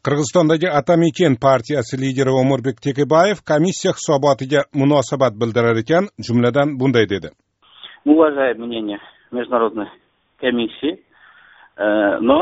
Qirg'izistondagi Atamiken partiyasi lideri O'murbek Tekebayev komissiya hisobotiga munosabat bildirar ekan, jumladan bunday dedi. Уважаем мнение международной комиссии, но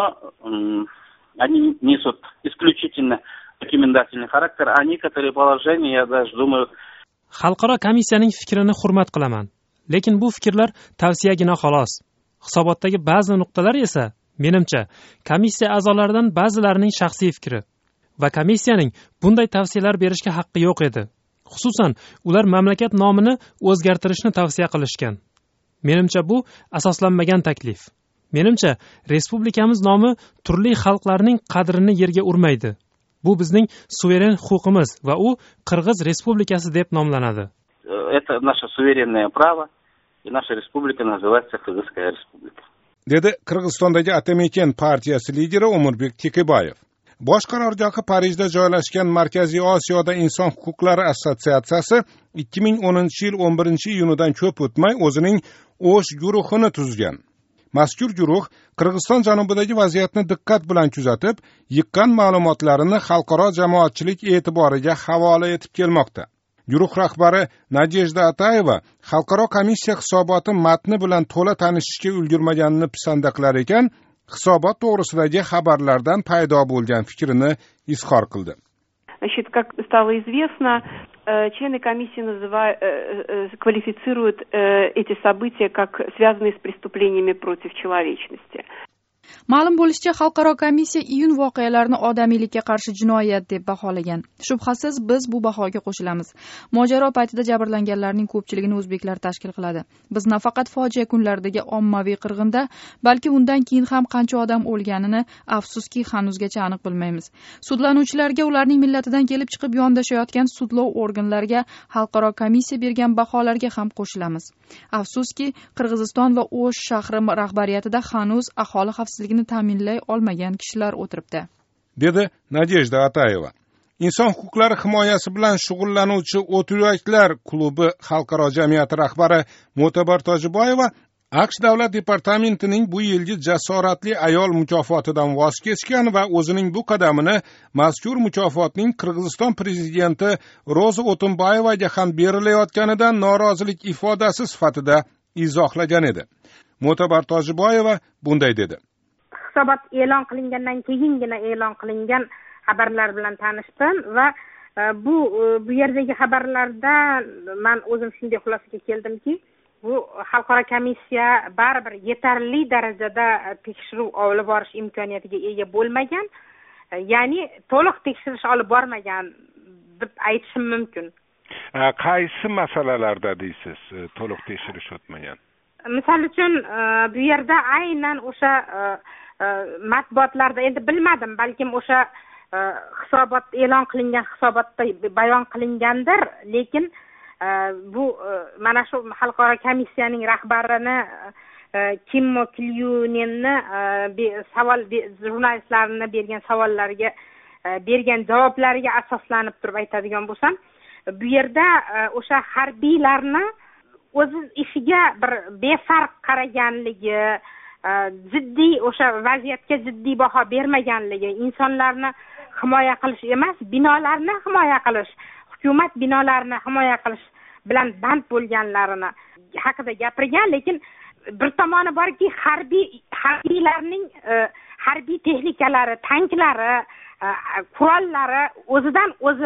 они несут исключительно рекомендательный характер, а некоторые положения, я даже думаю... Xalqaro komissiyaning fikrini hurmat qilaman, lekin bu fikrlar tavsiyagina xolos. Hisobotdagi ba'zi nuqtalar esa menimcha komissiya a'zolaridan ba'zilarining shaxsiy fikri va komissiyaning bunday tavsiyalar berishga haqqi yo'q edi. Xususan, ular mamlakat nomini o'zgartirishni tavsiya qilishgan. Menimcha bu asoslanmagan taklif. Menimcha respublikamiz nomi turli xalqlarning qadrini yerga urmaydi. Bu bizning suveren huquqimiz va u Qirg'iz Respublikasi deb nomlanadi. Это наше суверенное право, и наша республика называется Кыргызская республика. Dedi Qirg'izistondagi Atamiken partiyasi lideri O'murbek Tekebayev. Bosh qarorgohi Parijda joylashgan Markaziy Osiyoda inson huquqlari assotsiatsiyasi 2010-yil 11-iyunidan ko'p o'tmay o'zining O'sh guruhini tuzgan. Mazkur guruh Qirg'iziston janubidagi vaziyatni diqqat bilan kuzatib, yiqqan ma'lumotlarini xalqaro jamoatchilik e'tiboriga havola etib kelmoqda. Guruh rahbari Nadejda Atayeva xalqaro komissiya hisoboti matni bilan to'la tanishishga ulgurmaganini pisandaqlar ekan, hisobot to'g'risidagi xabarlardan paydo bo'lgan fikrini izhor qildi. Значит, как стало известно, члены комиссии квалифицируют эти события как связанные с преступлениями против человечности. Ma'lum bo'lishicha, xalqaro komissiya iyun voqealarini odamiylikka qarshi jinoyat deb baholagan. Shubhasiz biz bu bahoga qo'shilamiz. Mojaro paytida jabrlanganlarning ko'pchiligini o'zbeklar tashkil qiladi. Biz nafaqat fojia kunlaridagi ommaviy qirg'inda, balki undan keyin ham qancha odam o'lganini afsuski hanuzgacha aniq bilmaymiz. Sudlanuvchilarga, ularning millatidan kelib chiqib yondashayotgan sudlov organlariga xalqaro komissiya bergan baholarga ham qo'shilamiz. Afsuski, Qirg'iziston va O'sh shahri rahbariyatida hanuz aholi xavfsizligini ta'minlay olmagan kishilar o'tiribdi, dedi Nadejda Atayeva. Inson huquqlari himoyasi bilan shug'ullanuvchi O't yuraklar klubi xalqaro jamiyati rahbari Mo'tabar Tojiboyeva AQSh davlat departamentining bu yilgi jasoratli ayol mukofotidan voz kechgan va o'zining bu qadamini mazkur mukofotning Qirg'iziston prezidenti Roza O'tinbayevaga ham berilayotganidan norozilik ifodasi sifatida izohlagan edi. Mo'tabar Tojiboyeva bunday dedi. Hisobot e'lon qilingandan keyingina e'lon qilingan xabarlar bilan tanishdim va bu yerdagi xabarlarda men o'zim shunday xulosaga keldimki, bu xalqaro komissiya baribir yetarli darajada tekshiruv olib borish imkoniyatiga ega bo'lmagan, ya'ni to'liq tekshirish olib bormagan deb aytishim mumkin. Qaysi masalalarda deysiz to'liq tekshirish o'tmagan? Misol uchun bu yerda aynan o'sha matbuotlarda endi bilmadim, balkim o'sha hisobot e'lon qilingan hisobotda bayon qilingandir, lekin bu mana shu xalqaro komissiyaning rahbarini Kimmo Kilyunenni savol jurnalistlarning bergan savollariga bergan javoblariga asoslanib turib aytadigan bo'lsam, bu yerda o'sha harbiylarni o'z ishiga bir befarq qaraganligi, jiddiy o'sha vaziyatga jiddiy baho bermaganligi, insonlarni himoya qilish emas, binolarni himoya qilish, hukumat binolarini himoya qilish bilan band bo'lganlarini haqida gapirgan, lekin bir tomoni borki, harbiylarning harbiy texnikalari, tanklari, qurollari o'zidan o'zi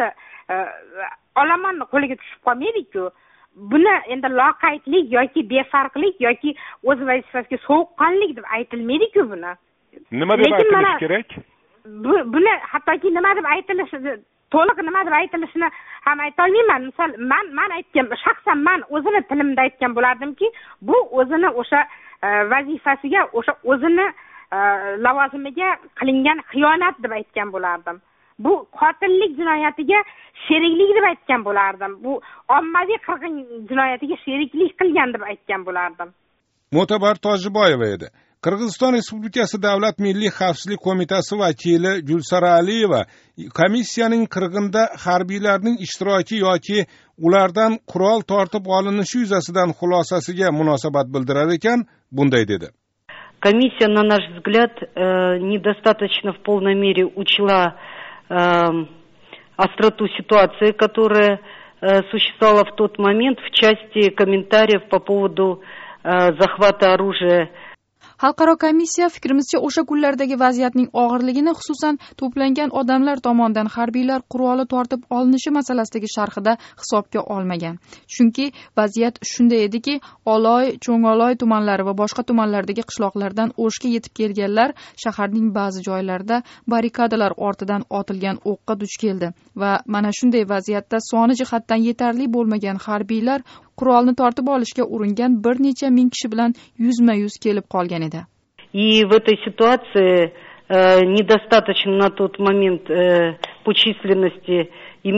olomonni qo'liga tushib qolmaydi-ku. Buni endi loqaydlik yoki befarqlik yoki o'z vazifasiga sovuqqonlik deb aytilmaydi-ku buni. Nima deb aytilish kerak? Buni hattoki nima deb aytilishi, to'liq nima deb aytilishini ham ayta olmayman. Misol, men aytgan, shaxsan men o'zini tilimda aytgan bo'lardimki, bu o'zini o'sha vazifasiga, o'sha o'zini lavozimiga qilingan xiyonat deb aytgan bo'lardim. Bu qotillik jinoyatiga sheriklik deb aytgan bo'lardim. Bu ommaviy qirg'in jinoyatiga sheriklik qilgan deb aytgan bo'lardim. Mo'tabar Tojiboyeva edi. Qirg'iziston Respublikasi Davlat Milliy xavfsizlik qo'mitasi vakili Gulsara Aliyeva komissiyaning qirg'inda harbiylarning ishtiroki yoki ulardan qurol tortib olinishi yuzasidan xulosasiga munosabat bildirar ekan, bunday dedi. Комиссия, на наш взгляд, недостаточно в полной мере учла остроту ситуации, которая существовала в тот момент в части комментариев по поводу захвата оружия. Xalqaro komissiya fikrimizcha o'sha kunlardagi vaziyatning og'irligini, xususan to'plangan odamlar tomonidan harbiylar quroli tortib olinishi masalasidagi sharhida hisobga olmagan. Chunki vaziyat shunday ediki, Oloy, Cho'ngoloy tumanlari va boshqa tumanlardagi qishloqlardan O'shga yetib kelganlar shaharning ba'zi joylarida barrikadalar ortidan otilgan o'qqa duch keldi va mana shunday vaziyatda soni jihatdan yetarli bo'lmagan harbiylar qurolni tortib olishga uringan bir necha ming kishi bilan yuzma-yuz kelib qolgan edi. И в этой ситуации недостаточно на тот момент по численности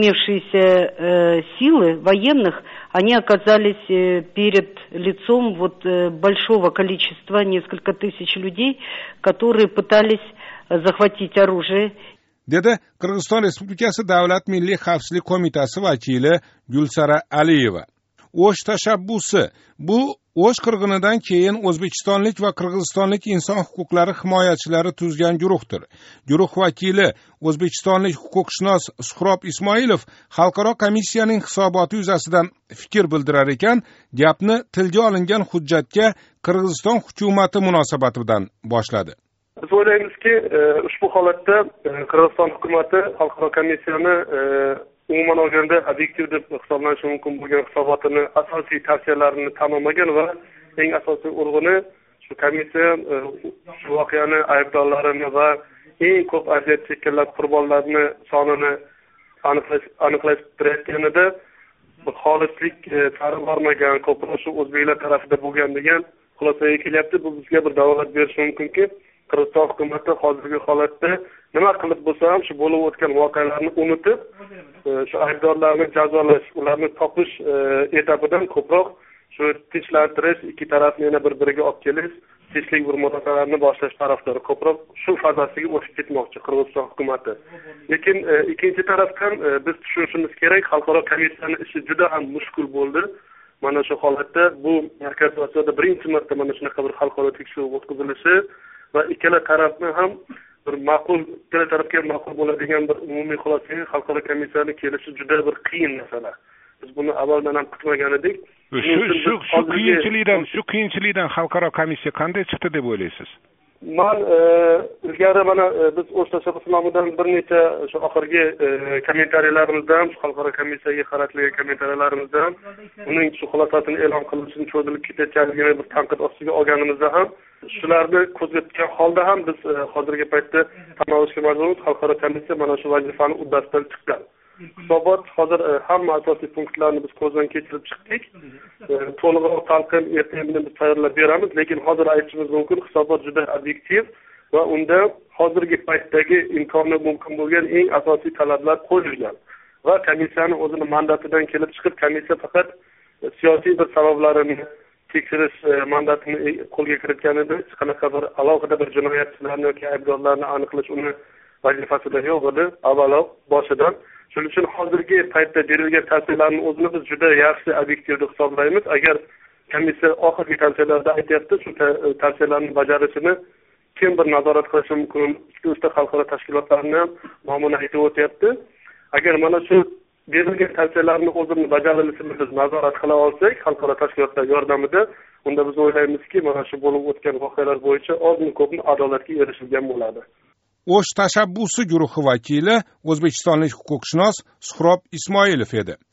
имевшиеся силы военных, они оказались перед лицом большого количества, несколько тысяч людей, которые пытались захватить оружие. Dedi Qirg'iziston Respublikasi Davlat Milliy xavfsizlik qo'mitasi vakili Gulsara Aliyeva. O'sh tashabbusi bu O'sh qirg'inidan keyin o'zbekistonlik va qirg'izistonlik inson huquqlari himoyachilari tuzgan guruhdir. Guruh vakili o'zbekistonlik huquqshunos Suhrob Ismoilov xalqaro komissiyaning hisoboti yuzasidan fikr bildirar ekan, gapni tilga olingan hujjatga Qirg'iziston hukumati munosabatidan boshladi. Biz o'ylaymizki, ushbu holatda Qirg'iziston hukumati xalqaro komissiyani umuman olganda obyektiv deb hisoblanishi mumkin bo'lgan hisobotini, asosiy tavsiyalarini tan olmagan va eng asosiy urg'uni shu komissiya shu voqeani aybdorlarini va eng ko'p aziyat chekkanlar qurbonlarni sonini aniqlash turayotganida xolislik sari bormagan, ko'proq shu o'zbeklar tarafida bo'lgan degan xulosaga kelyapti. Bu bizga bir dalolat berishi mumkinki, Qirg'iziston hukumati hozirgi holatda nima qilib bo'lsa ham shu bo'lib o'tgan voqealarni unutib, shu aybdorlarni jazolash, ularni topish etapidan ko'proq shu tinchlantirish, ikki tarafni yana bir-biriga olib kelish, tinchlik bir murosalarini boshlash tarafdori ko'proq shu fazasiga o'tib ketmoqchi Qirg'iziston hukumati. Lekin ikkinchi tarafdan biz tushunishimiz kerak, xalqaro komissiyaning ishi juda ham mushkul bo'ldi. Mana shu holatda bu Markaziy Osiyoda birinchi marta mana shunaqa bir xalqaro tekshiruv o'tkazilishi va ikkala tarafni ham ikkala tarafga ma'qul bo'ladigan bir umumiy xulosaga xalqaro komissiyaning kelishi juda bir qiyin masala. Biz buni avvaldan ham kutmagan edik. Shu qiyinchilikdan xalqaro komissiya qanday chiqdi deb o'ylaysiz? Men ilgari mana biz o'z tashabbus nomidan bir necha shu oxirgi kommentariyalarimizni ham xalqaro komissiyaga qaratilgan kommentariyalarimizni ham uning shu xulosasini e'lon qilishini cho'zilib ketayotganligini bir tanqid ostiga olganimizda ham shularni ko'zga tutgan holda ham biz hozirgi paytda tan olishga majburmiz. Xalqaro komissiya mana shu vazifani uddasidan chiqqan. Hisobot hozir hamma asosiy punktlarni biz ko'zdan kechirib chiqdik. To'liqroq talqin ertaga biz tayyorlab beramiz, lekin hozir aytishimiz mumkin, hisobot juda obyektiv va unda hozirgi paytdagi imkoni mumkin bo'lgan eng asosiy talablar qo'yilgan. Va komissiyaning o'zini mandatidan kelib chiqib, komissiya faqat siyosiy bir sabablarini tekshirish mandatini qo'lga kiritganida hech qanaqa bir alohida bir jinoyatchilarni yoki aybdorlarni aniqlash uni vazifasida yo'q edi avvalo boshidan. Shuning uchun hozirgi paytda berilgan tavsiyalarning o'zini biz juda yaxshi obyektiv deb hisoblaymiz. Agar komissiya oxirgi tavsiyalarda aytyapti, shu tavsiyalarning bajarishini kim bir nazorat qilishi mumkin, ikkita xalqaro tashkilotlarni ham nomini aytib o'tyapti. Agar mana shu berilgan tavsiyalarning o'zini bajarilishini biz nazorat qila olsak, xalqaro tashkilotlar yordamida, unda biz o'ylaymizki, mana shu bo'lib o'tgan voqealar bo'yicha ozmi ko'pmi adolatga erishilgan bo'ladi. O'sh tashabbusi guruhi vakili o'zbekistonlik huquqshunos Suhrob Ismoilov edi.